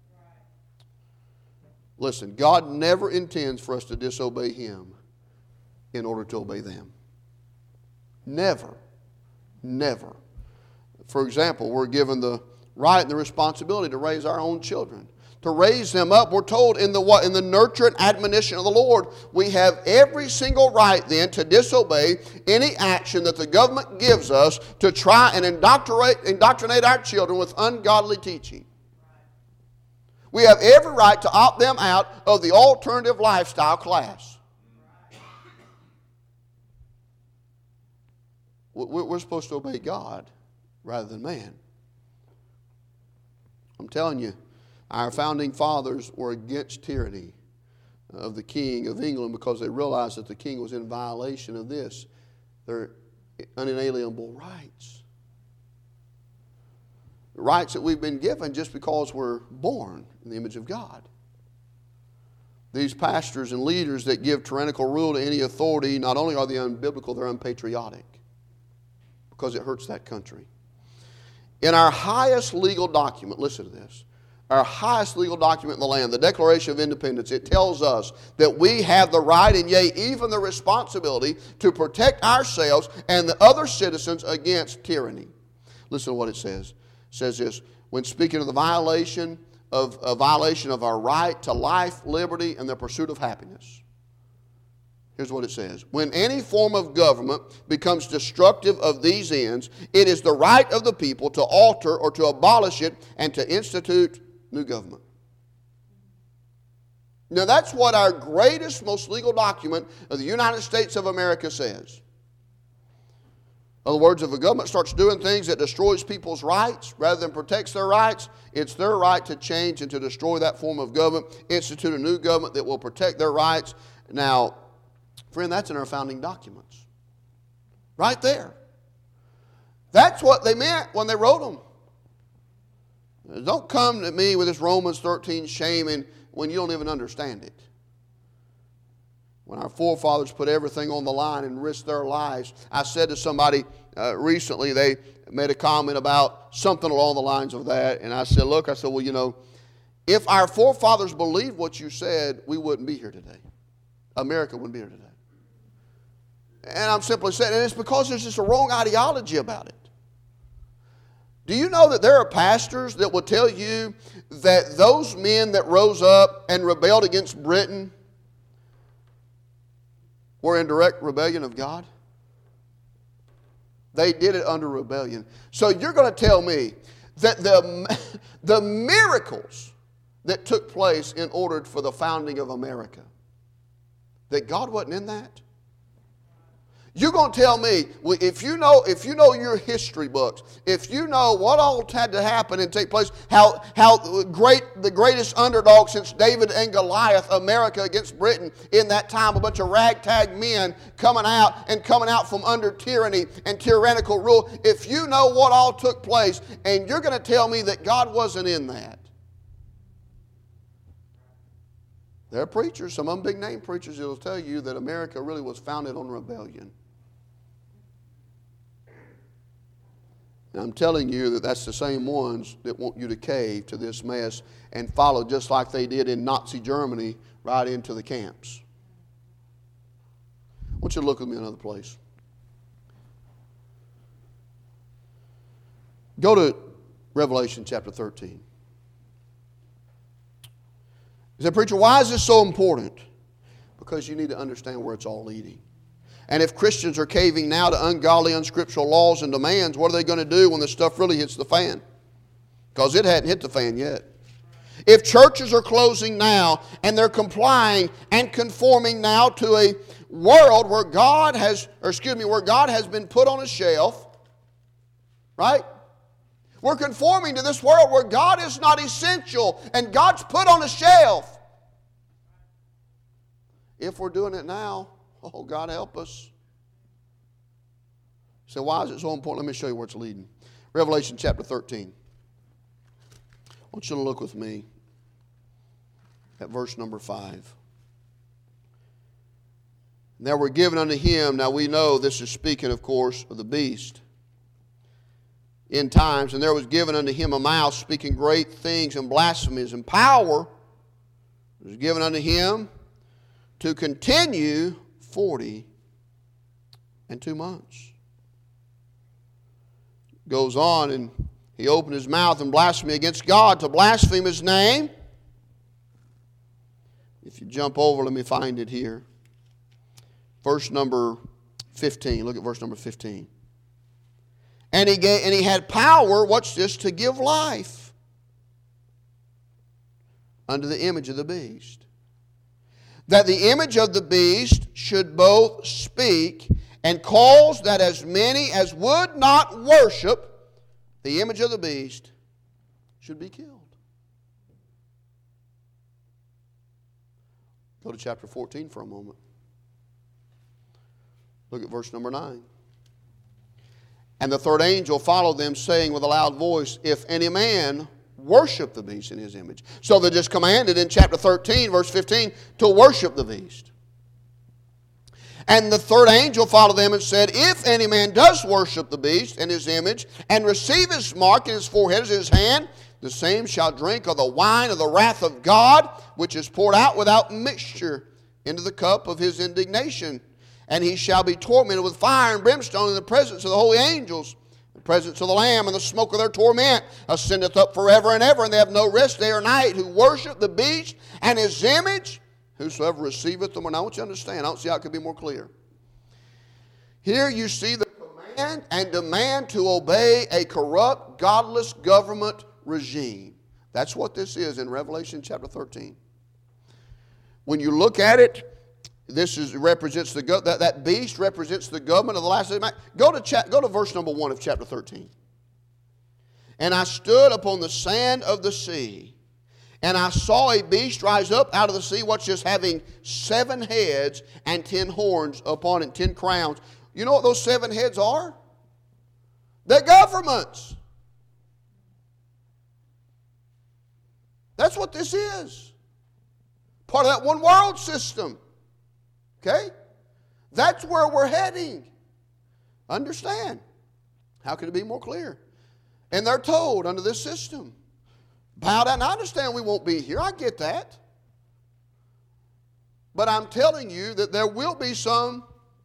Speaker 1: Listen, God never intends for us to disobey Him in order to obey them. Never. Never. For example, we're given the right and the responsibility to raise our own children. To raise them up, we're told in the nurture and admonition of the Lord, we have every single right then to disobey any action that the government gives us to try and indoctrinate our children with ungodly teaching. We have every right to opt them out of the alternative lifestyle class. We're supposed to obey God rather than man. I'm telling you, our founding fathers were against tyranny of the King of England because they realized that the king was in violation of this, their unalienable rights. The rights that we've been given just because we're born in the image of God. These pastors and leaders that give tyrannical rule to any authority, not only are they unbiblical, they're unpatriotic because it hurts that country. In our highest legal document, listen to this, our highest legal document in the land, the Declaration of Independence, it tells us that we have the right and yea, even the responsibility to protect ourselves and the other citizens against tyranny. Listen to what it says. It says this, when speaking of the violation of our right to life, liberty, and the pursuit of happiness. Here's what it says. When any form of government becomes destructive of these ends, it is the right of the people to alter or to abolish it and to institute new government. Now that's what our greatest, most legal document of the United States of America says. In other words, if a government starts doing things that destroys people's rights rather than protects their rights, it's their right to change and to destroy that form of government, institute a new government that will protect their rights. Now, friend, that's in our founding documents. Right there. That's what they meant when they wrote them. Don't come to me with this Romans 13 shaming when you don't even understand it. when our forefathers put everything on the line and risked their lives. I said to somebody recently, they made a comment about something along the lines of that. And I said, look, well, you know, if our forefathers believed what you said, we wouldn't be here today. America wouldn't be here today. And I'm simply saying, and it's because there's just a wrong ideology about it. Do you know that there are pastors that will tell you that those men that rose up and rebelled against Britain were in direct rebellion of God? They did it under rebellion. So you're going to tell me that the miracles that took place in order for the founding of America, that God wasn't in that? You're going to tell me, if you know your history books, if you know what all had to happen and take place, how the greatest underdog since David and Goliath, America against Britain, in that time, a bunch of ragtag men coming out from under tyranny and tyrannical rule, if you know what all took place, and you're going to tell me that God wasn't in that. There are preachers, some of them big name preachers, that will tell you that America really was founded on rebellion. And I'm telling you that that's the same ones that want you to cave to this mess and follow just like they did in Nazi Germany right into the camps. I want you to look with me another place. Go to Revelation chapter 13. You say, preacher, why is this so important? Because you need to understand where it's all leading. And if Christians are caving now to ungodly, unscriptural laws and demands, what are they going to do when the stuff really hits the fan? Because it hadn't hit the fan yet. If churches are closing now and they're complying and conforming now to a world where God has been put on a shelf, right? We're conforming to this world where God is not essential and God's put on a shelf. If we're doing it now, oh, God help us. So why is it so important? Let me show you where it's leading. Revelation chapter 13. I want you to look with me at verse number 5. Now we're given unto him, now we know this is speaking, of course, of the beast in times, and there was given unto him a mouth speaking great things and blasphemies, and power was given unto him to continue 42 months. Goes on, and he opened his mouth in blasphemy against God, to blaspheme his name. If you jump over, let me find it here. Verse number 15. Look at verse number 15. And he had power, watch this, to give life unto the image of the beast, that the image of the beast should both speak and cause that as many as would not worship the image of the beast should be killed. Go to chapter 14 for a moment. Look at verse number 9. And the third angel followed them, saying with a loud voice, if any man worship the beast in his image. So they're just commanded in chapter 13, verse 15, to worship the beast. And the third angel followed them and said, if any man does worship the beast in his image, and receive his mark in his forehead as in his hand, the same shall drink of the wine of the wrath of God, which is poured out without mixture into the cup of his indignation. And he shall be tormented with fire and brimstone in the presence of the holy angels, the presence of the Lamb, and the smoke of their torment ascendeth up forever and ever, and they have no rest day or night, who worship the beast and his image, whosoever receiveth them. And I want you to understand, I don't see how it could be more clear. Here you see the command and demand to obey a corrupt, godless government regime. That's what this is in Revelation chapter 13. When you look at it, represents that beast represents the government of the last days. Go to verse number 1 of chapter 13. And I stood upon the sand of the sea, and I saw a beast rise up out of the sea, watch this, having 7 heads and 10 horns upon it, 10 crowns. You know what those 7 heads are? They're governments. That's what this is. Part of that one world system. Okay? That's where we're heading. Understand. How can it be more clear? And they're told under this system, bow down. I understand we won't be here. I get that. But I'm telling you that there will be some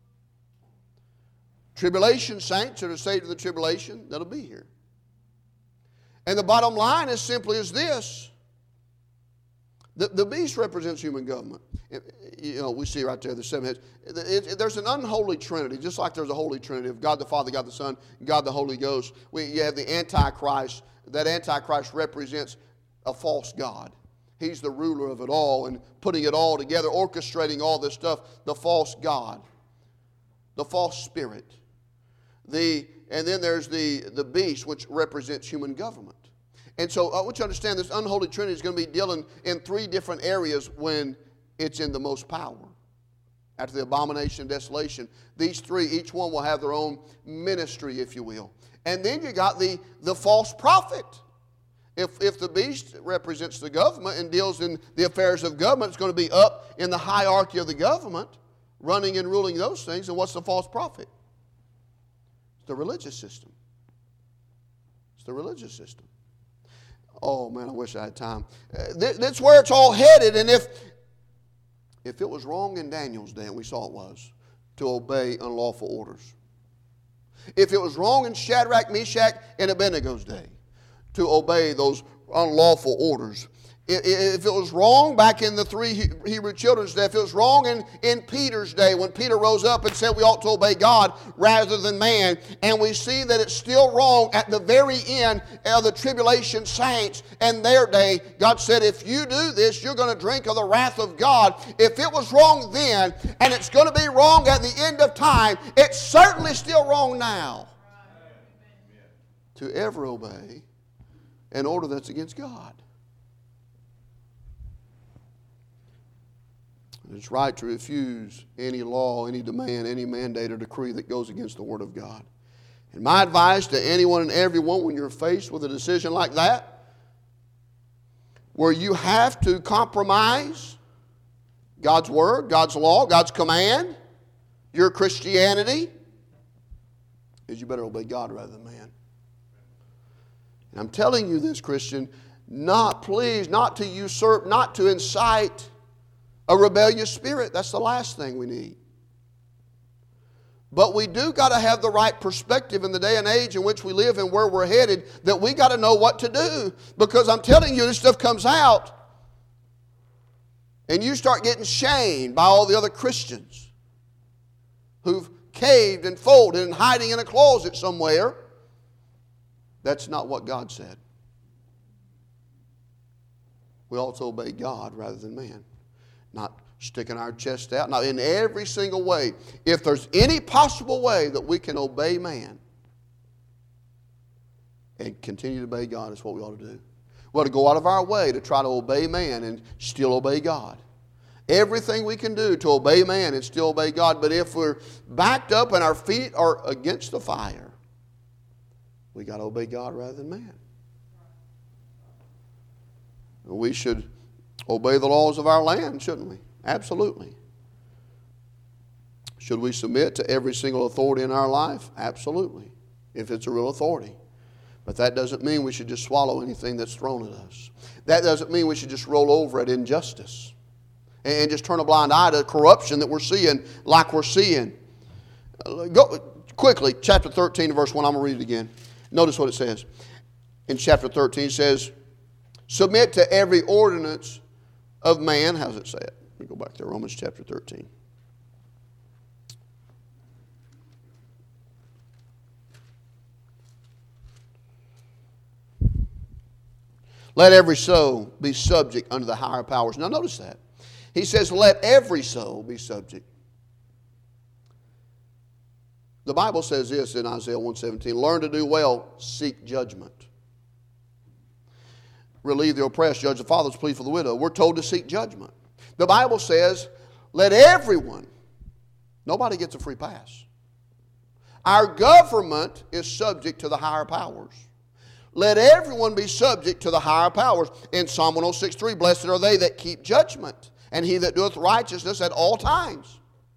Speaker 1: tribulation saints that are saved in the tribulation that'll be here. And the bottom line is simply as this. The beast represents human government. You know, we see right there the seven heads. There's an unholy trinity, just like there's a holy trinity of God the Father, God the Son, God the Holy Ghost. You have the Antichrist. That Antichrist represents a false God. He's the ruler of it all and putting it all together, orchestrating all this stuff. The false God, the false spirit. And then there's the beast, which represents human government. And so I want you to understand this unholy trinity is going to be dealing in three different areas when it's in the most power. After the abomination and desolation, these three, each one will have their own ministry, if you will. And then you got the false prophet. If the beast represents the government and deals in the affairs of government, it's going to be up in the hierarchy of the government, running and ruling those things. And what's the false prophet? It's the religious system. It's the religious system. Oh, man, I wish I had time. That's where it's all headed. And if it was wrong in Daniel's day, and we saw it was, to obey unlawful orders. If it was wrong in Shadrach, Meshach, and Abednego's day, to obey those unlawful orders. If it was wrong back in the three Hebrew children's day, if it was wrong in Peter's day when Peter rose up and said we ought to obey God rather than man, and we see that it's still wrong at the very end of the tribulation saints and their day. God said, if you do this, you're going to drink of the wrath of God. If it was wrong then, and it's going to be wrong at the end of time, it's certainly still wrong now. To ever obey an order that's against God. It's right to refuse any law, any demand, any mandate or decree that goes against the Word of God. And my advice to anyone and everyone when you're faced with a decision like that, where you have to compromise God's Word, God's law, God's command, your Christianity, is you better obey God rather than man. And I'm telling you this, Christian, not to usurp, not to incite a rebellious spirit. That's the last thing we need. But we do got to have the right perspective in the day and age in which we live and where we're headed, that we got to know what to do. Because I'm telling you, this stuff comes out and you start getting shamed by all the other Christians who've caved and folded and hiding in a closet somewhere. That's not what God said. We ought to obey God rather than man. Not sticking our chest out. Not in every single way. If there's any possible way that we can obey man and continue to obey God, is what we ought to do. We ought to go out of our way to try to obey man and still obey God. Everything we can do to obey man and still obey God. But if we're backed up and our feet are against the fire, we got to obey God rather than man. We should obey the laws of our land, shouldn't we? Absolutely. Should we submit to every single authority in our life? Absolutely, if it's a real authority. But that doesn't mean we should just swallow anything that's thrown at us. That doesn't mean we should just roll over at injustice and just turn a blind eye to corruption that we're seeing like we're seeing. Go quickly, chapter 13, verse 1. I'm going to read it again. Notice what it says. In chapter 13, it says, submit to every ordinance of man. How does it say it? Let me go back to Romans chapter 13. Let every soul be subject unto the higher powers. Now notice that. He says, let every soul be subject. The Bible says this in Isaiah 1:17, learn to do well, seek judgment. Relieve the oppressed, judge the fatherless, plead for the widow. We're told to seek judgment. The Bible says, let everyone, nobody gets a free pass. Our government is subject to the higher powers. Let everyone be subject to the higher powers. In Psalm 106:3, blessed are they that keep judgment, and he that doeth righteousness at all times.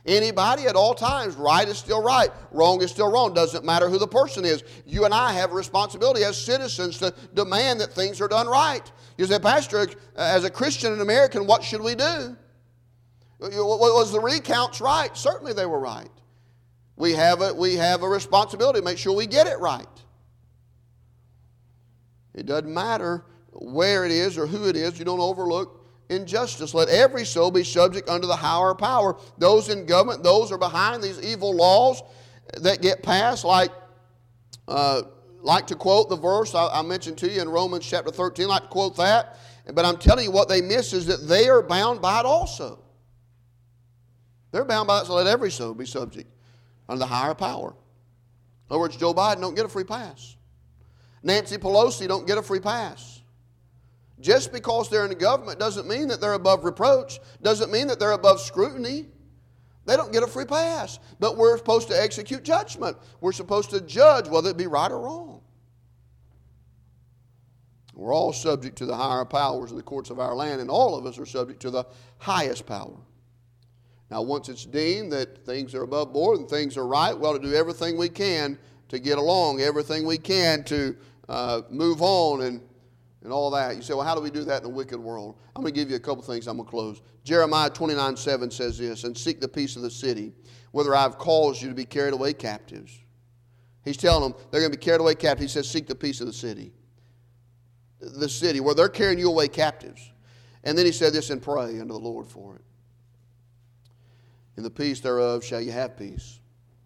Speaker 1: Anybody at all times. Right is still right. Wrong is still wrong. Doesn't matter who the person is. You and I have a responsibility as citizens to demand that things are done right. You say, Pastor, as a Christian and American, what should we do? Was the recounts right? Certainly they were right. We have a responsibility to make sure we get it right. It doesn't matter where it is or who it is. You don't overlook injustice. Let every soul be subject unto the higher power. Those in government, those are behind these evil laws that get passed, like to quote the verse I mentioned to you in Romans chapter 13, like to quote that. But I'm telling you, what they miss is that they are bound by it also. They're bound by it, so let every soul be subject unto the higher power. In other words, Joe Biden don't get a free pass. Nancy Pelosi don't get a free pass. Just because they're in the government doesn't mean that they're above reproach, doesn't mean that they're above scrutiny. They don't get a free pass. But we're supposed to execute judgment. We're supposed to judge whether it be right or wrong. We're all subject to the higher powers of the courts of our land, and all of us are subject to the highest power. Now, once it's deemed that things are above board and things are right, we ought to do everything we can to get along, everything we can to move on and all that. You say, well, how do we do that in a wicked world? I'm going to give you a couple things. I'm going to close. Jeremiah 29:7 says this, and seek the peace of the city, whether I've caused you to be carried away captives. He's telling them they're going to be carried away captives. He says, seek the peace of the city. The city where they're carrying you away captives. And then he said this, and pray unto the Lord for it. In the peace thereof shall you have peace.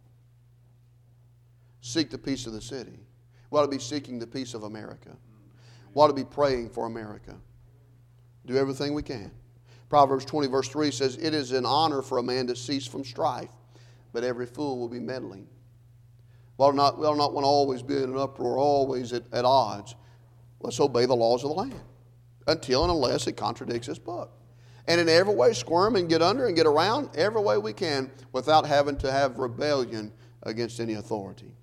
Speaker 1: Seek the peace of the city. We ought to be seeking the peace of America. We ought to be praying for America. Do everything we can. Proverbs 20 verse 3 says, it is an honor for a man to cease from strife, but every fool will be meddling. We ought not want to always be in an uproar, always at odds. Let's obey the laws of the land until and unless it contradicts this book. And in every way squirm and get under and get around every way we can without having to have rebellion against any authority.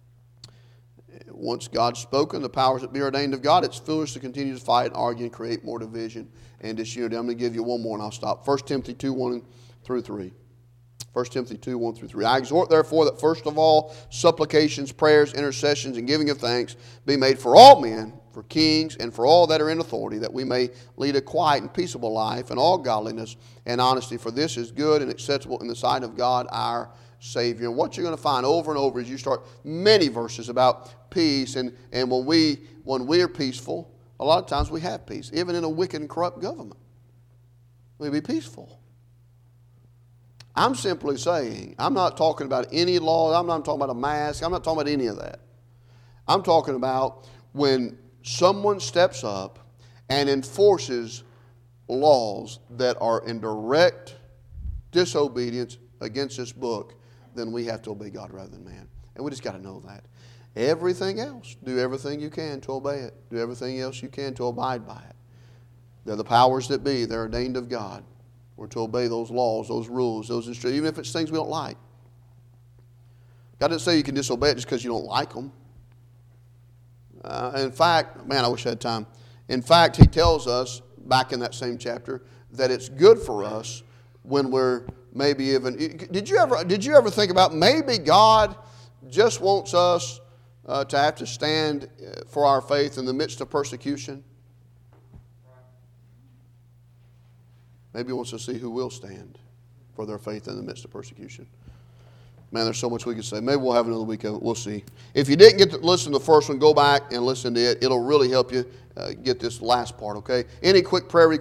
Speaker 1: Once God's spoken, the powers that be ordained of God, it's foolish to continue to fight, argue, and create more division and disunity. I'm going to give you one more and I'll stop. 1 Timothy 2:1 through 3. 1 Timothy 2:1 through 3. I exhort therefore that first of all supplications, prayers, intercessions, and giving of thanks be made for all men, for kings, and for all that are in authority, that we may lead a quiet and peaceable life in all godliness and honesty. For this is good and acceptable in the sight of God our Savior. And what you're going to find over and over as you start many verses about peace, and when we're peaceful, a lot of times we have peace. Even in a wicked and corrupt government, we be peaceful. I'm simply saying, I'm not talking about any law, I'm not talking about a mask, I'm not talking about any of that. I'm talking about when someone steps up and enforces laws that are in direct disobedience against this book, then we have to obey God rather than man. And we just got to know that. Everything else, do everything you can to obey it. Do everything else you can to abide by it. They're the powers that be. They're ordained of God. We're to obey those laws, those rules, those instructions, even if it's things we don't like. God didn't say you can disobey it just because you don't like them. In fact, man, I wish I had time. In fact, he tells us, back in that same chapter, that it's good for us when we're maybe even... Did you ever think about maybe God just wants us to have to stand for our faith in the midst of persecution? Maybe he wants to see who will stand for their faith in the midst of persecution. Man, there's so much we could say. Maybe we'll have another week of it. We'll see. If you didn't get to listen to the first one, go back and listen to it. It'll really help you get this last part, okay? Any quick prayer requests?